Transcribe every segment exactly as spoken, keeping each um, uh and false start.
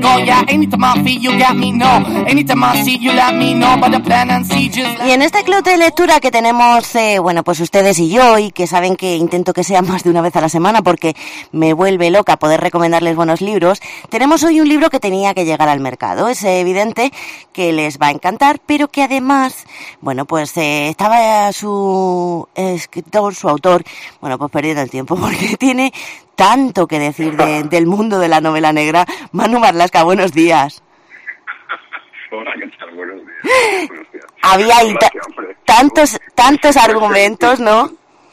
go. Yeah, anytime I feel you got me, no. Anytime I see you let me know. But the plan and see just like... Y en este club de lectura que tenemos, eh, bueno, pues ustedes y yo, y que saben que intento que sea más de una vez a la semana porque me vuelve loca poder recomendarles buenos libros, tenemos hoy un libro que tenía que llegar al mercado. Es evidente que les va a encantar, pero que además, bueno, pues eh, estaba su escritor, su autor, bueno, pues perdiendo el tiempo porque tiene tanto que decir de, del mundo de la novela negra. Manu Marlasca, buenos días. Hola, ¿qué tal? Buenos días. Buenos días. Había ahí ta- tantos, tantos argumentos, ¿no?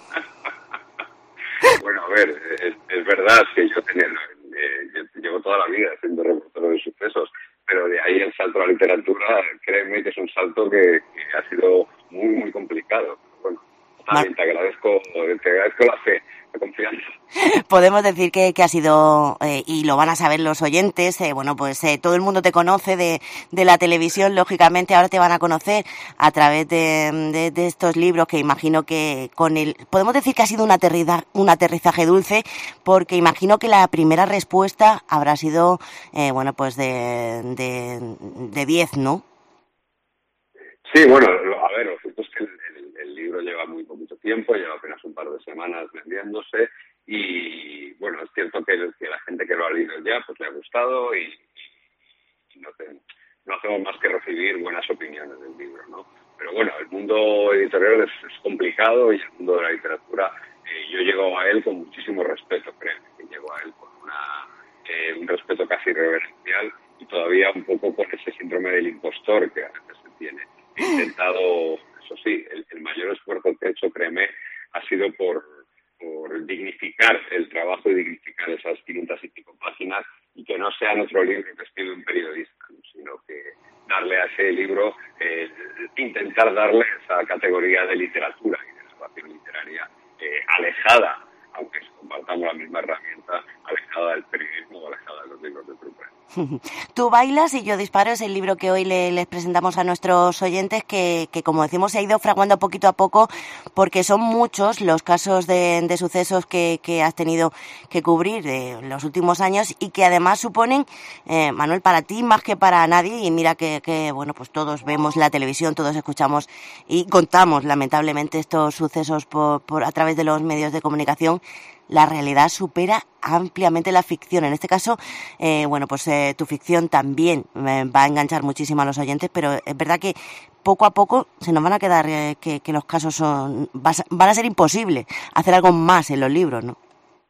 Bueno, a ver, es, es verdad que yo, tenía, eh, yo llevo toda la vida siendo reportero de sucesos, pero de ahí el salto a la literatura, créeme que es un salto que, que ha sido muy, muy complicado. Bueno, también te agradezco, te agradezco la fe, la confianza. Podemos decir que, que ha sido, eh, y lo van a saber los oyentes, eh, bueno, pues eh, todo el mundo te conoce de, de la televisión, lógicamente ahora te van a conocer a través de, de, de estos libros que imagino que con el, podemos decir que ha sido un aterrizaje, un aterrizaje dulce, porque imagino que la primera respuesta habrá sido, eh, bueno, pues de, de, de diez, ¿no? Sí, bueno, a ver, lo cierto es que el, el, el libro lleva muy poquito tiempo, lleva apenas un par de semanas vendiéndose y, bueno, es cierto que, el, que la gente que lo ha leído ya pues le ha gustado y, y no, te, no hacemos más que recibir buenas opiniones del libro, ¿no? Pero bueno, el mundo editorial es, es complicado y el mundo de la literatura, eh, yo llego a él con muchísimo respeto, créeme, que llego a él con una, eh, un respeto casi reverencial y todavía un poco con ese síndrome del impostor que a veces se tiene. He intentado, eso sí, el, el mayor esfuerzo que he hecho, créeme, ha sido por, por dignificar el trabajo y dignificar esas quinientas y pico páginas y que no sean otro libro que escribe un periodista, ¿no? Sino que darle a ese libro, eh, intentar darle esa categoría de literatura y de narración literaria eh, alejada, aunque compartamos la misma herramienta, alejada del periodismo o alejada de los libros de truco. Tú bailas y yo disparo es el libro que hoy le, les presentamos a nuestros oyentes que, que, como decimos, se ha ido fraguando poquito a poco porque son muchos los casos de, de sucesos que, que has tenido que cubrir en los últimos años y que además suponen, eh, Manuel, para ti más que para nadie, y mira que, que, bueno, pues todos vemos la televisión, todos escuchamos y contamos lamentablemente estos sucesos por, por a través de los medios de comunicación. La realidad supera ampliamente la ficción. En este caso, eh, bueno, pues eh, tu ficción también eh, va a enganchar muchísimo a los oyentes, pero es verdad que poco a poco se nos van a quedar, eh, que, que los casos son van a ser imposibles hacer algo más en los libros, ¿no?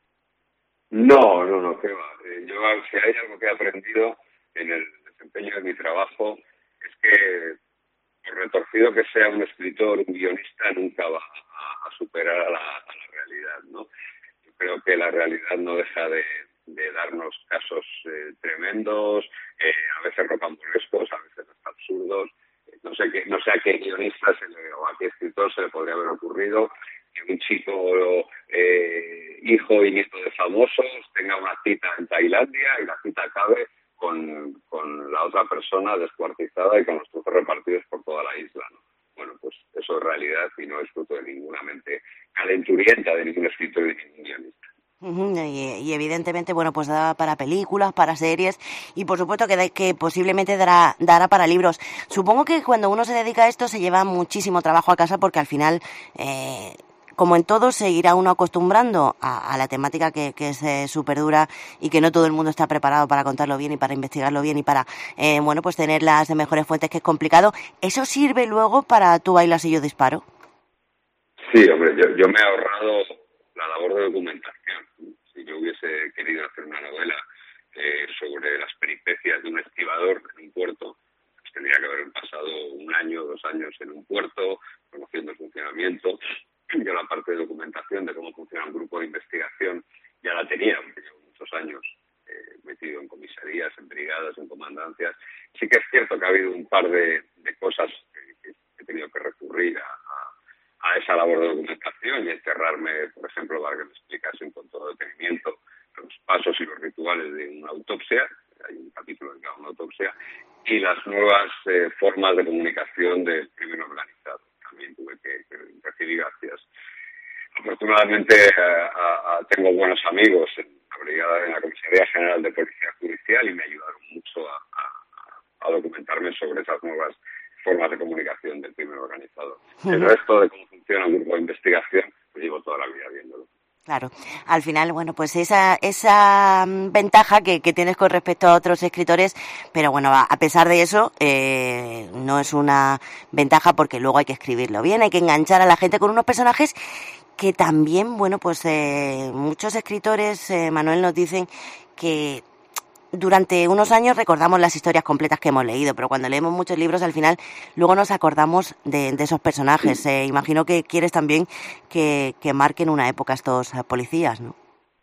No, no, no, qué va. Eh, yo, si hay algo que he aprendido en el desempeño de mi trabajo, es que, por retorcido que sea un escritor, un guionista, nunca va a, a superar a la, a la realidad, ¿no? Creo que la realidad no deja de, de darnos casos eh, tremendos, eh, a veces rocambolescos, a veces hasta absurdos. No sé qué, no sé a qué guionista se le, o a qué escritor se le podría haber ocurrido que un chico eh, hijo y nieto de famosos tenga una cita en Tailandia y la cita acabe con, con la otra persona descuartizada y con los trozos repartidos por toda la isla, ¿no? Bueno, pues eso es realidad y no es fruto de ninguna mente calenturienta de ningún escritor y de ningún guionista. Uh-huh. Y, y evidentemente, bueno, pues da para películas, para series y por supuesto que, de, que posiblemente dará, dará para libros. Supongo que cuando uno se dedica a esto se lleva muchísimo trabajo a casa porque al final, eh, como en todo, se irá uno acostumbrando a, a la temática que, que es eh, súper dura y que no todo el mundo está preparado para contarlo bien y para investigarlo bien y para, eh, bueno, pues tenerlas de mejores fuentes, que es complicado. ¿Eso sirve luego para Tú bailas y yo disparo? Sí, hombre, yo, yo me he ahorrado la labor de documentación. Si yo hubiese querido hacer una novela eh, sobre las peripecias de un estibador en un puerto, pues tendría que haber pasado un año, dos años en un puerto, conociendo el funcionamiento. Yo la parte de documentación de cómo funciona un grupo de investigación ya la tenía, porque llevo muchos años eh, metido en comisarías, en brigadas, en comandancias. Sí que es cierto que ha habido un par de, de cosas que, que he tenido que recurrir a, a, a esa labor de documentación y encerrarme, por ejemplo, para que me explicasen con todo detenimiento los pasos y los rituales de una autopsia. Hay un capítulo dedicado a una autopsia y las nuevas eh, formas de comunicación del crimen organizado. También tuve que, que recibir gracias. Afortunadamente a, a, a, tengo buenos amigos en la brigada, en la Comisaría General de Policía Judicial y me ayudaron mucho a, a, a documentarme sobre esas nuevas formas de comunicación del crimen organizado. Uh-huh. El resto de cómo funciona un grupo de investigación, pues llevo toda la vida viéndolo. Claro, al final, bueno, pues esa esa ventaja que, que tienes con respecto a otros escritores, pero bueno, a pesar de eso, eh, no es una ventaja porque luego hay que escribirlo bien, hay que enganchar a la gente con unos personajes que también, bueno, pues eh, muchos escritores, eh, Manuel, nos dicen que durante unos años recordamos las historias completas que hemos leído, pero cuando leemos muchos libros al final luego nos acordamos de, de esos personajes. Eh, imagino que quieres también que, que marquen una época estos policías, ¿no?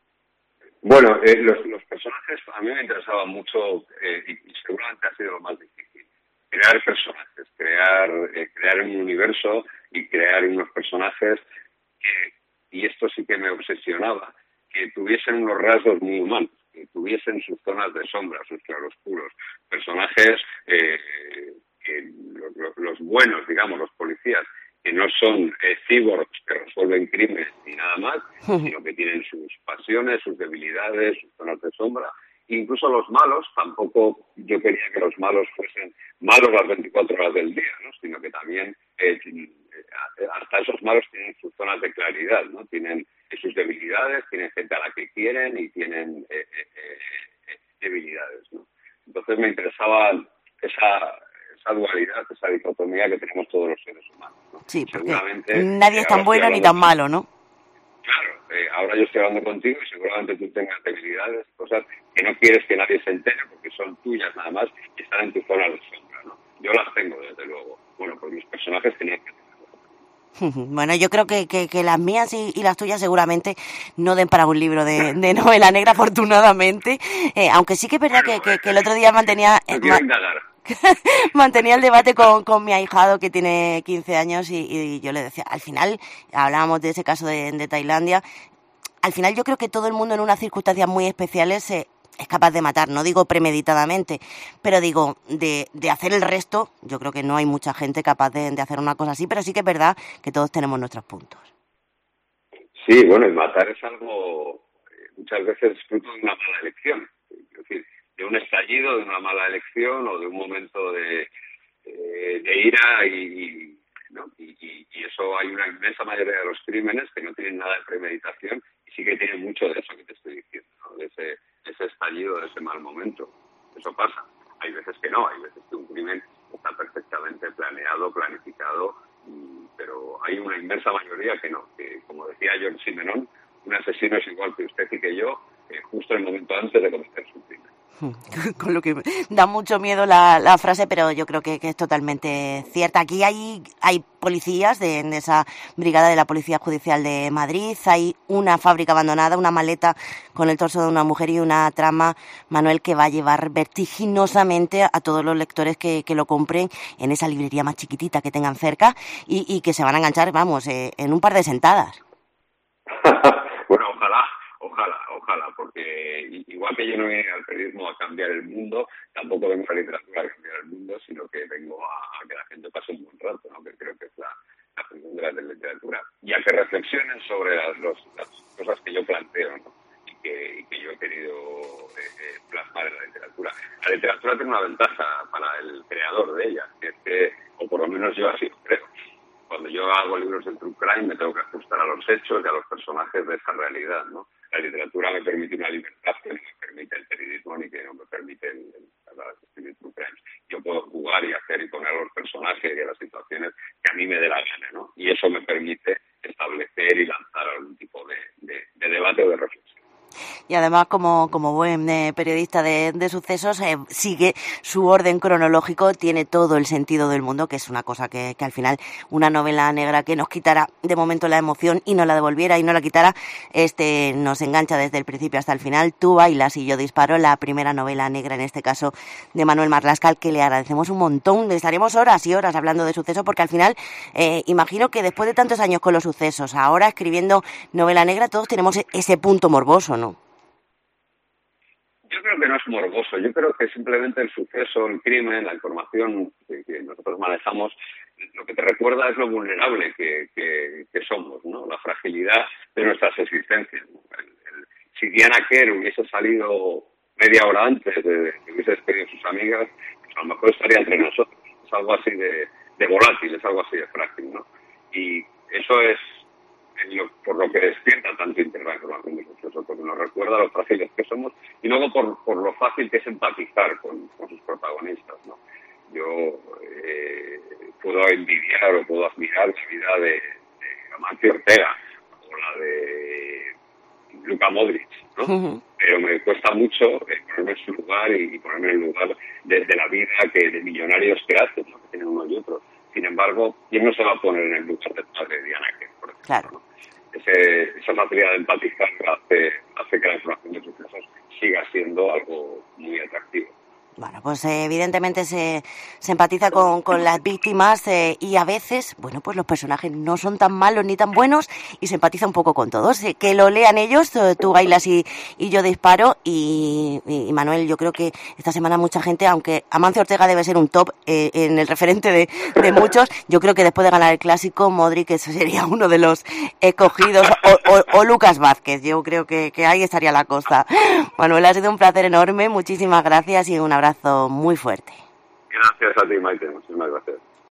Bueno, eh, los, los personajes a mí me interesaban mucho eh, y, y seguramente ha sido lo más difícil. Crear personajes, crear, eh, crear un universo y crear unos personajes que, y esto sí que me obsesionaba, que tuviesen unos rasgos muy humanos, que tuviesen sus zonas de sombra, sus claroscuros, personajes, eh, que los, los buenos, digamos, los policías, que no son eh, cyborgs que resuelven crímenes ni nada más, sino que tienen sus pasiones, sus debilidades, sus zonas de sombra. Incluso los malos, tampoco yo quería que los malos fuesen malos las veinticuatro horas del día, ¿no? Sino que también eh, hasta esos malos tienen sus zonas de claridad, ¿no? Tienen sus debilidades, tienen gente a la que quieren y tienen eh, eh, eh, debilidades, ¿no? Entonces me interesaba esa, esa dualidad, esa dicotomía que tenemos todos los seres humanos, ¿no? Sí, porque nadie es tan bueno ni tan malo, ¿no? Claro, eh, ahora yo estoy hablando contigo y seguramente tú tengas debilidades, cosas que no quieres que nadie se entere porque son tuyas nada más y están en tu zona de sombra, ¿no? Yo las tengo, desde luego. Bueno, pues mis personajes tenían que tenerlo. Bueno, yo creo que, que, que las mías y, y las tuyas seguramente no den para un libro de, de novela negra, afortunadamente. Eh, aunque sí que es verdad bueno, que, que, que el otro día mantenía... No quiero indagar. mantenía el debate con, con mi ahijado que tiene quince años y, y yo le decía, al final, hablábamos de ese caso de, de Tailandia, al final yo creo que todo el mundo en unas circunstancias muy especiales eh, es capaz de matar, no digo premeditadamente, pero digo, de, de hacer el resto, yo creo que no hay mucha gente capaz de, de hacer una cosa así, pero sí que es verdad que todos tenemos nuestros puntos. Sí, bueno, el matar es algo, muchas veces fruto de una mala elección, es decir, de un estallido, de una mala elección o de un momento de, eh, de ira y, ¿no? y, y, y eso hay una inmensa mayoría de los crímenes que no tienen nada de premeditación y sí que tienen mucho de eso que te estoy diciendo, ¿no? De ese, ese estallido, de ese mal momento. Eso pasa. Hay veces que no, hay veces que un crimen está perfectamente planeado, planificado, pero hay una inmensa mayoría que no, que como decía George Simenon, un asesino es igual que usted y que yo, eh, justo en el momento antes de cometer su crimen. Con lo que da mucho miedo la, la frase, pero yo creo que, que es totalmente cierta. Aquí hay, hay policías de, de esa brigada de la Policía Judicial de Madrid, hay una fábrica abandonada, una maleta con el torso de una mujer y una trama, Manuel, que va a llevar vertiginosamente a todos los lectores que, que lo compren en esa librería más chiquitita que tengan cerca y, y que se van a enganchar, vamos, eh, en un par de sentadas. Bueno, ojalá. Ojalá, ojalá, porque igual que yo no vine al periodismo a cambiar el mundo, tampoco vengo a la literatura a cambiar el mundo, sino que vengo a, a que la gente pase un buen rato, ¿no? Que creo que es la, la función de la literatura, y a que reflexionen sobre las, los, las cosas que yo planteo, ¿no? Y que, y que yo he querido eh, eh, plasmar en la literatura. La literatura tiene una ventaja para el creador de ella, que es que, o por lo menos yo así lo creo, cuando yo hago libros de true crime me tengo que ajustar a los hechos y a los personajes de esa realidad, ¿no? La literatura me permite una libertad que no me permite el periodismo ni que no me permite el, el, el escribir true crime. Yo puedo jugar y hacer y poner a los personajes y a las situaciones que a mí me dé la gana, ¿no? Y eso me permite establecer y lanzar algún tipo de, de, de debate o de reflexión. Y además, como, como buen eh, periodista de, de sucesos, eh, sigue su orden cronológico, tiene todo el sentido del mundo, que es una cosa que, que al final una novela negra que nos quitara de momento la emoción y no la devolviera y no la quitara, este nos engancha desde el principio hasta el final. Tú bailas y yo disparo, la primera novela negra, en este caso, de Manuel Marlaska, al que le agradecemos un montón. Estaremos horas y horas hablando de sucesos, porque al final, eh, imagino que después de tantos años con los sucesos, ahora escribiendo novela negra, todos tenemos ese punto morboso, ¿no? Yo creo que no es morboso, yo creo que simplemente el suceso, el crimen, la información que, que nosotros manejamos, lo que te recuerda es lo vulnerable que, que, que somos, ¿no? La fragilidad de nuestras existencias, ¿no? El, el, si Diana Kerr hubiese salido media hora antes de que hubiese despedido sus amigas, pues a lo mejor estaría entre nosotros. Es algo así de, de volátil, es algo así de frágil, ¿no? Y eso es lo, por lo que despierta tanto interés con la gente suceso, porque nos recuerda lo frágiles que somos y luego por, por lo fácil que es empatizar con, con sus protagonistas, ¿no? Yo eh, puedo envidiar o puedo admirar la vida de, de Amancio Ortega o la de Luka Modric, ¿no? Uh-huh. Pero me cuesta mucho eh, ponerme en su lugar y, y ponerme en el lugar de, de la vida que de millonarios que hacen, ¿no? Que tienen uno y otro. Sin embargo, ¿quién no se va a poner en el lugar del padre de Diana Kerr, por ejemplo? Claro. ¿No? Ese, esa facilidad de empatizar hace, hace que la información de sucesos siga siendo algo muy atractivo. Bueno, pues eh, evidentemente se, se empatiza con, con las víctimas eh, y a veces, bueno, pues los personajes no son tan malos ni tan buenos y se empatiza un poco con todos. Eh, que lo lean ellos, tú bailas y, y yo disparo y, y, y Manuel, yo creo que esta semana mucha gente, aunque Amancio Ortega debe ser un top eh, en el referente de, de muchos, yo creo que después de ganar el clásico, Modric ese sería uno de los escogidos o, o, o Lucas Vázquez, yo creo que, que ahí estaría la cosa. Manuel, ha sido un placer enorme, muchísimas gracias y un abrazo muy fuerte. Gracias a ti, Maite, muchísimas gracias.